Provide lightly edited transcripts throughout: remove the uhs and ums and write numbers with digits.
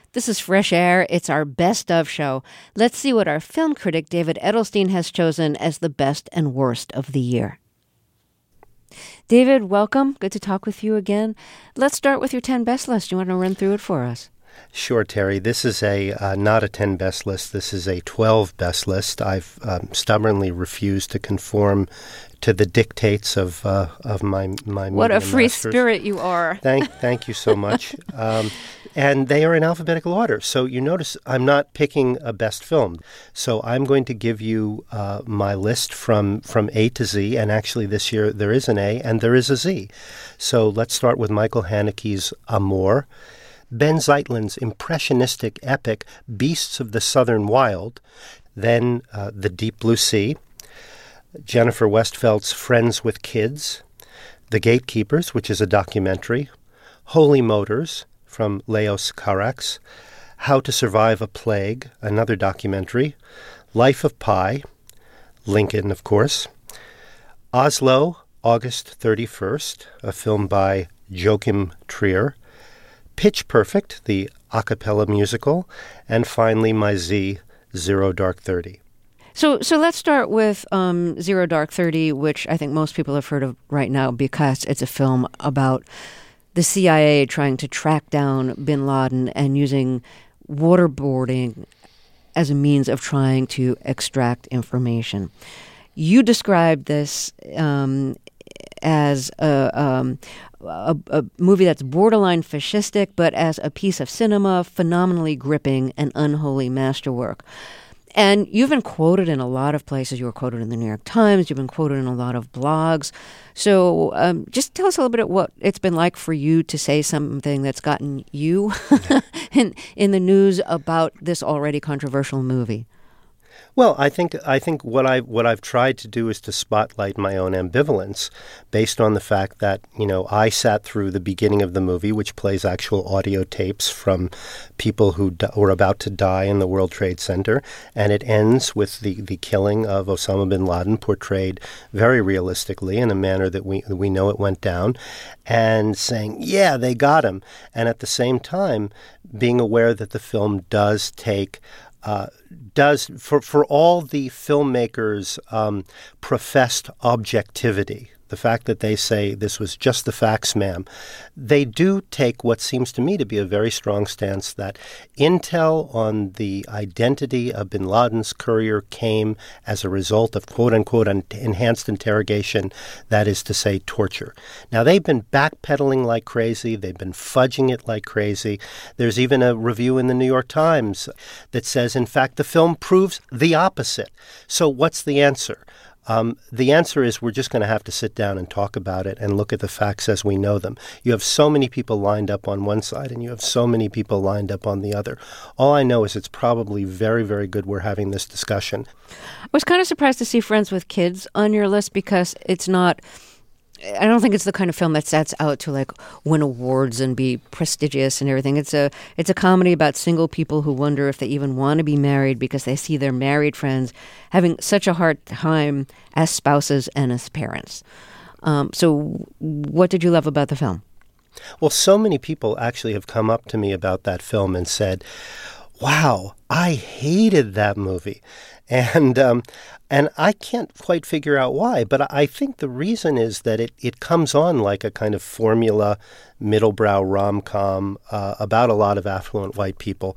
This is Fresh Air. It's our best of show. Let's see what our film critic David Edelstein has chosen as the best and worst of the year. David, welcome. Good to talk with you again. Let's start with your 10 best list. You want to run through it for us? Sure, Terry. This is not a 10 best list. This is a 12 best list. I've stubbornly refused to conform to the dictates of my What a free masters. Spirit you are. Thank you so much. And they are in alphabetical order. So you notice I'm not picking a best film. So I'm going to give you my list from A to Z. And actually this year there is an A and there is a Z. So let's start with Michael Haneke's Amour. Ben Zeitlin's impressionistic epic Beasts of the Southern Wild. Then The Deep Blue Sea. Jennifer Westfeldt's Friends with Kids. The Gatekeepers, which is a documentary. Holy Motors, from Leos Carax. How to Survive a Plague, another documentary. Life of Pi, Lincoln, of course. Oslo, August 31st, a film by Joachim Trier. Pitch Perfect, the a cappella musical. And finally, my Z, Zero Dark 30. So let's start with Zero Dark 30, which I think most people have heard of right now because it's a film about the CIA trying to track down bin Laden and using waterboarding as a means of trying to extract information. You described this as a movie that's borderline fascistic, but as a piece of cinema, phenomenally gripping and unholy masterwork. And you've been quoted in a lot of places. You were quoted in the New York Times. You've been quoted in a lot of blogs. So just tell us a little bit what it's been like for you to say something that's gotten you in the news about this already controversial movie. Well, I think what I've tried to do is to spotlight my own ambivalence based on the fact that, I sat through the beginning of the movie, which plays actual audio tapes from people who were about to die in the World Trade Center, and it ends with the killing of Osama bin Laden, portrayed very realistically in a manner that we know it went down, and saying, yeah, they got him. And at the same time, being aware that the film does take for all the filmmakers' professed objectivity, the fact that they say this was just the facts, ma'am, they do take what seems to me to be a very strong stance that intel on the identity of bin Laden's courier came as a result of quote-unquote enhanced interrogation, that is to say torture. Now, they've been backpedaling like crazy. They've been fudging it like crazy. There's even a review in the New York Times that says, in fact, the film proves the opposite. So what's the answer? The answer is we're just going to have to sit down and talk about it and look at the facts as we know them. You have so many people lined up on one side and you have so many people lined up on the other. All I know is it's probably very, very good we're having this discussion. I was kind of surprised to see Friends with Kids on your list because it's not... I don't think it's the kind of film that sets out to win awards and be prestigious and everything. It's a comedy about single people who wonder if they even want to be married because they see their married friends having such a hard time as spouses and as parents. So what did you love about the film? Well, so many people actually have come up to me about that film and said, wow, I hated that movie. And I can't quite figure out why, but I think the reason is that it comes on like a kind of formula middlebrow rom-com about a lot of affluent white people.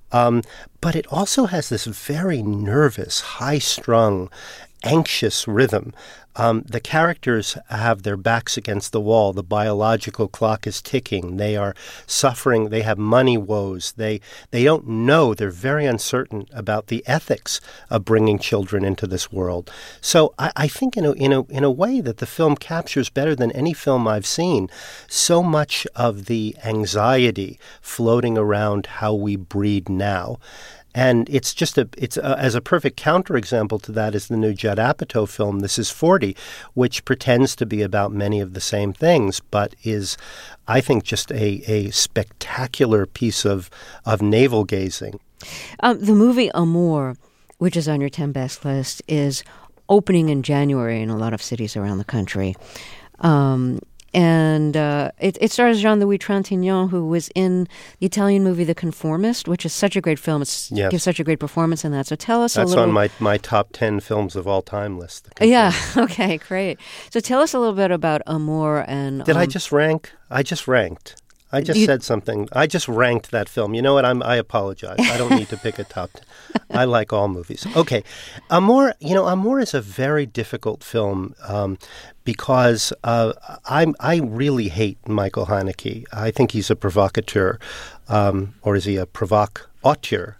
But it also has this very nervous, high-strung, anxious rhythm. The characters have their backs against the wall. The biological clock is ticking. They are suffering. They have money woes. They don't know. They're very uncertain about the ethics of bringing children into this world. So I think in a way that the film captures better than any film I've seen so much of the anxiety floating around how we breed now. And it's as a perfect counterexample to that is the new Judd Apatow film, This Is 40, which pretends to be about many of the same things, but is, I think, just a spectacular piece of navel-gazing. The movie Amour, which is on your 10 best list, is opening in January in a lot of cities around the country. And it stars Jean-Louis Trintignant, who was in the Italian movie The Conformist, which is such a great film. It gives such a great performance in that. So tell us a little... That's on my top 10 films of all time list. Yeah, okay, great. So tell us a little bit about Amour and... Did I just rank? I just ranked. I just said something. I just ranked that film. You know what? I apologize. I don't need to pick a top 10. I like all movies. Okay. Amour is a very difficult film because I really hate Michael Haneke. I think he's a provocateur, or is he a provocateur?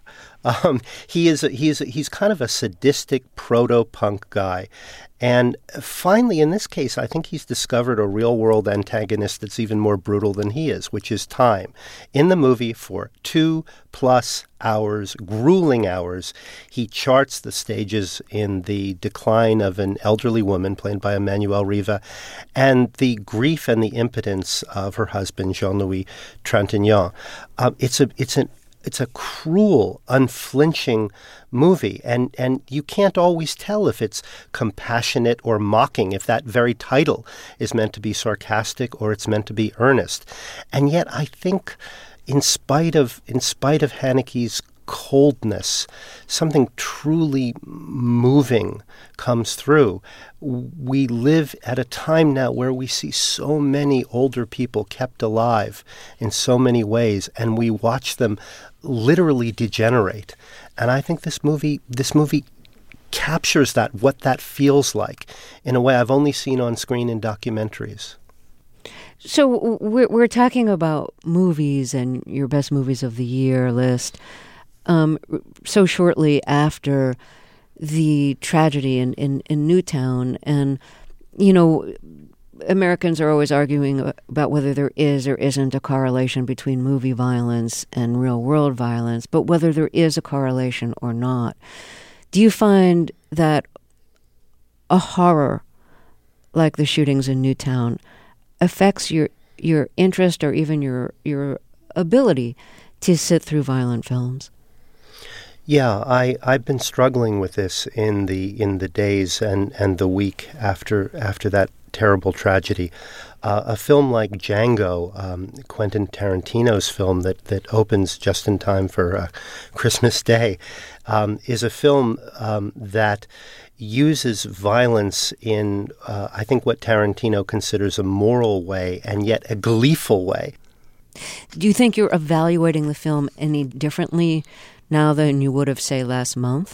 He's kind of a sadistic proto-punk guy. And finally, in this case, I think he's discovered a real-world antagonist that's even more brutal than he is, which is time. In the movie, for 2+ hours, grueling hours, he charts the stages in the decline of an elderly woman, played by Emmanuelle Riva, and the grief and the impotence of her husband, Jean-Louis Trintignant. It's a cruel, unflinching movie, and you can't always tell if it's compassionate or mocking, if that very title is meant to be sarcastic or it's meant to be earnest. And yet I think in spite of Haneke's coldness, something truly moving comes through. We live at a time now where we see so many older people kept alive in so many ways, and we watch them literally degenerate. And I think this movie captures what that feels like in a way I've only seen on screen in documentaries. So we're talking about movies and your best movies of the year list. So shortly after the tragedy in Newtown, and Americans are always arguing about whether there is or isn't a correlation between movie violence and real world violence, but whether there is a correlation or not. Do you find that a horror like the shootings in Newtown affects your interest or even your ability to sit through violent films? Yeah, I've been struggling with this in the days and the week after that terrible tragedy. A film like Django, Quentin Tarantino's film that opens just in time for Christmas Day, is a film that uses violence in, I think, what Tarantino considers a moral way and yet a gleeful way. Do you think you're evaluating the film any differently now than you would have, say, last month?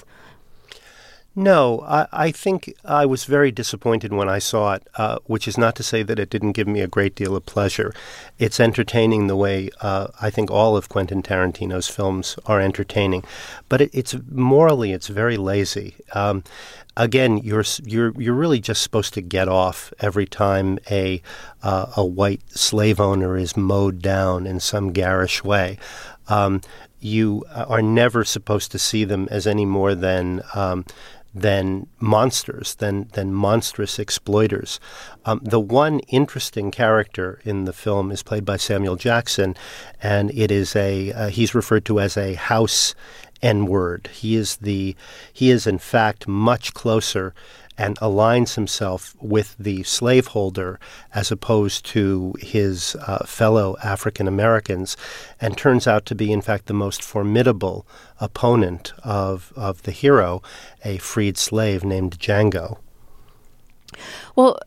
No, I think I was very disappointed when I saw it, which is not to say that it didn't give me a great deal of pleasure. It's entertaining the way I think all of Quentin Tarantino's films are entertaining, but it's morally very lazy. Again, you're really just supposed to get off every time a white slave owner is mowed down in some garish way. You are never supposed to see them as any more than monsters, than monstrous exploiters. The one interesting character in the film is played by Samuel Jackson, and it is he's referred to as a house N-word. He is in fact much closer and aligns himself with the slaveholder as opposed to his fellow African Americans, and turns out to be, in fact, the most formidable opponent of the hero, a freed slave named Django. Well,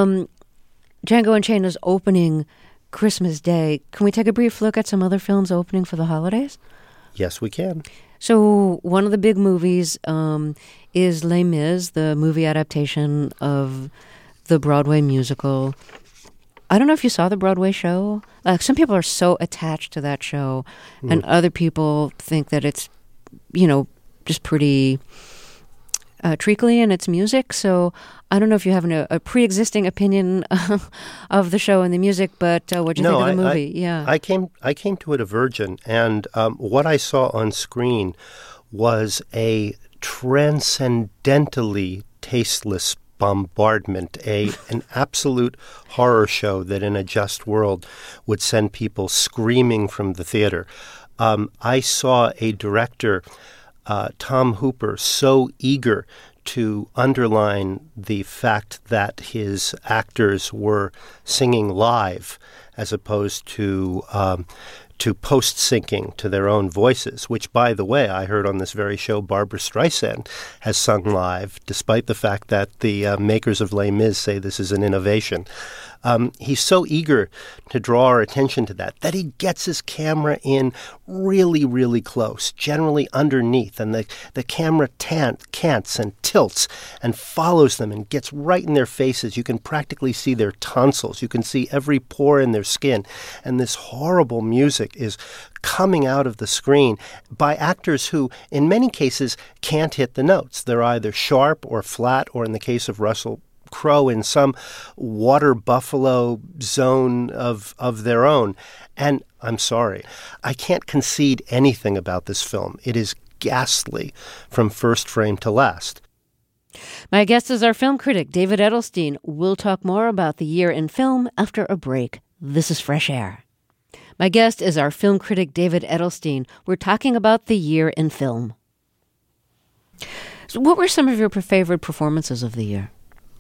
Django Unchained is opening Christmas Day. Can we take a brief look at some other films opening for the holidays? Yes, we can. So one of the big movies is Les Mis, the movie adaptation of the Broadway musical. I don't know if you saw the Broadway show. Some people are so attached to that show, and other people think that it's, just pretty treacly in its music. So I don't know if you have a pre-existing opinion of the show and the music, but what do you think of the movie? Yeah, I came to it a virgin, and what I saw on screen was a transcendently tasteless bombardment, an absolute horror show that in a just world would send people screaming from the theater. I saw a director Tom Hooper so eager to underline the fact that his actors were singing live as opposed to post-syncing to their own voices, which, by the way, I heard on this very show Barbra Streisand has sung live, despite the fact that the makers of Les Mis say this is an innovation. He's so eager to draw our attention to that he gets his camera in really, really close, generally underneath, and the camera cants and tilts and follows them and gets right in their faces. You can practically see their tonsils. You can see every pore in their skin. And this horrible music is coming out of the screen by actors who, in many cases, can't hit the notes. They're either sharp or flat, or in the case of Russell Crowe, in some water buffalo zone of their own. And I'm sorry, I can't concede anything about this film. It is ghastly from first frame to last. My guest is our film critic, David Edelstein. We'll talk more about the year in film after a break. This is Fresh Air. My guest is our film critic, David Edelstein. We're talking about the year in film. So what were some of your favorite performances of the year?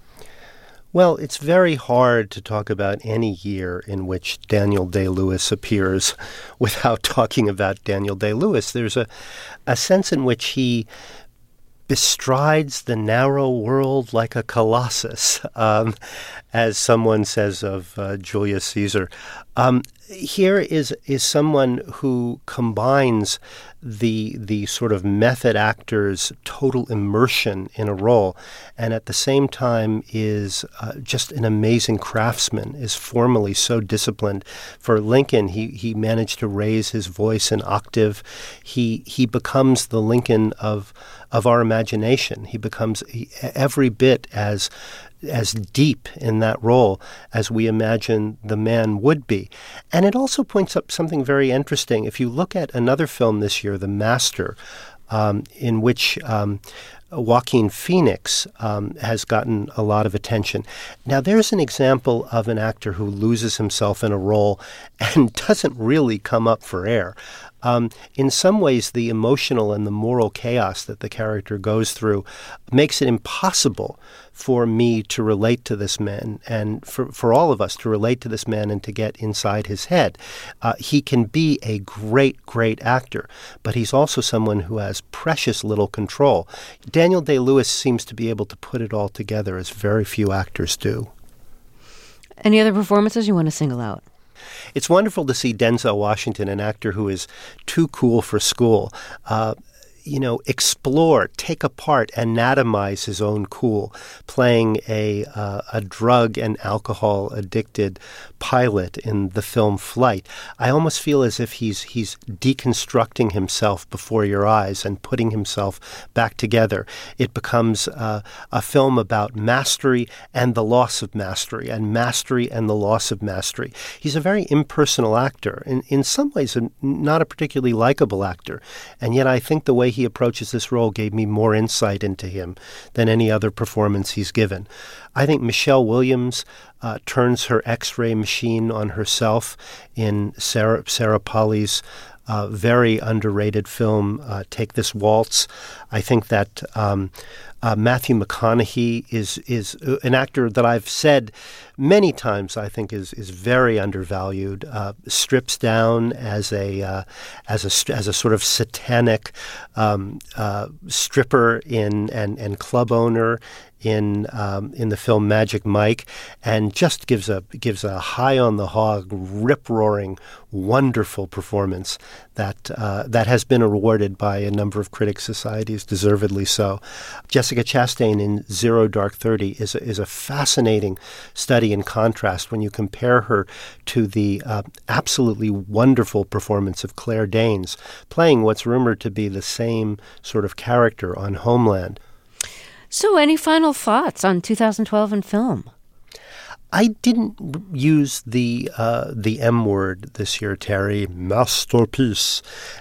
Well, it's very hard to talk about any year in which Daniel Day-Lewis appears without talking about Daniel Day-Lewis. There's a sense in which he bestrides the narrow world like a colossus, as someone says of Julius Caesar. Here is someone who combines the sort of method actor's total immersion in a role, and at the same time is just an amazing craftsman, is formally so disciplined. For Lincoln, he managed to raise his voice an octave. He becomes the Lincoln of our imagination. He becomes every bit as deep in that role as we imagine the man would be. And it also points up something very interesting. If you look at another film this year, The Master, in which Joaquin Phoenix has gotten a lot of attention. Now, there's an example of an actor who loses himself in a role and doesn't really come up for air. In some ways, the emotional and the moral chaos that the character goes through makes it impossible for me to relate to this man, and for all of us to relate to this man and to get inside his head. He can be a great, great actor, but he's also someone who has precious little control. Daniel Day-Lewis seems to be able to put it all together, as very few actors do. Any other performances you want to single out? It's wonderful to see Denzel Washington, an actor who is too cool for school, explore, take apart, anatomize his own cool, playing a drug and alcohol addicted pilot in the film Flight. I almost feel as if he's deconstructing himself before your eyes and putting himself back together. It becomes a film about mastery and the loss of mastery, and mastery and the loss of mastery. He's a very impersonal actor, in some ways not a particularly likable actor, and yet I think the way he approaches this role gave me more insight into him than any other performance he's given. I think Michelle Williams turns her X-ray machine on herself in Sarah Polley's very underrated film, Take This Waltz. I think that Matthew McConaughey is an actor that I've said many times I think is very undervalued. Strips down as a sort of satanic stripper and club owner in the film Magic Mike, and just gives a high on the hog, rip roaring, wonderful performance that has been awarded by a number of critic societies, deservedly so. Jessica Chastain in Zero Dark 30 is a fascinating study in contrast when you compare her to the absolutely wonderful performance of Claire Danes, playing what's rumored to be the same sort of character on Homeland. So any final thoughts on 2012 in film? I didn't use the M word this year, Terry, masterpiece,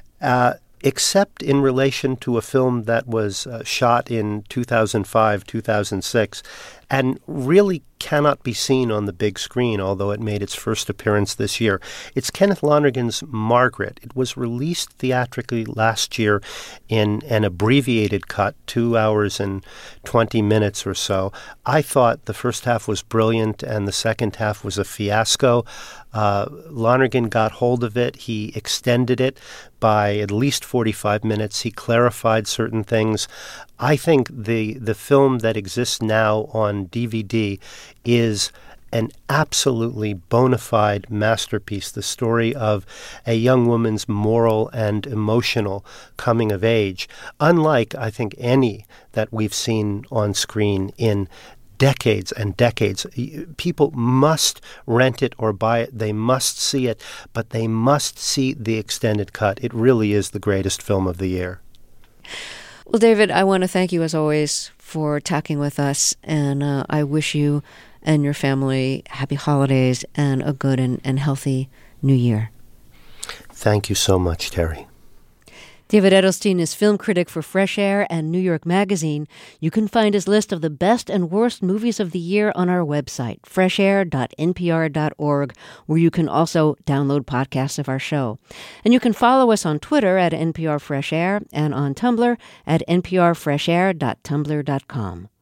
except in relation to a film that was shot in 2005, 2006, and really cannot be seen on the big screen, although it made its first appearance this year. It's Kenneth Lonergan's Margaret. It was released theatrically last year in an abbreviated cut, 2 hours and 20 minutes or so. I thought the first half was brilliant and the second half was a fiasco. Lonergan got hold of it. He extended it by at least 45 minutes. He clarified certain things. I think the film that exists now on DVD is an absolutely bona fide masterpiece, the story of a young woman's moral and emotional coming of age, unlike, I think, any that we've seen on screen in decades and decades. People must rent it or buy it. They must see it, but they must see the extended cut. It really is the greatest film of the year. Well, David, I want to thank you as always for talking with us, and I wish you and your family happy holidays and a good and healthy new year. Thank you so much, Terry. David Edelstein is film critic for Fresh Air and New York Magazine. You can find his list of the best and worst movies of the year on our website, freshair.npr.org, where you can also download podcasts of our show. And you can follow us on Twitter at NPR Fresh Air and on Tumblr at nprfreshair.tumblr.com.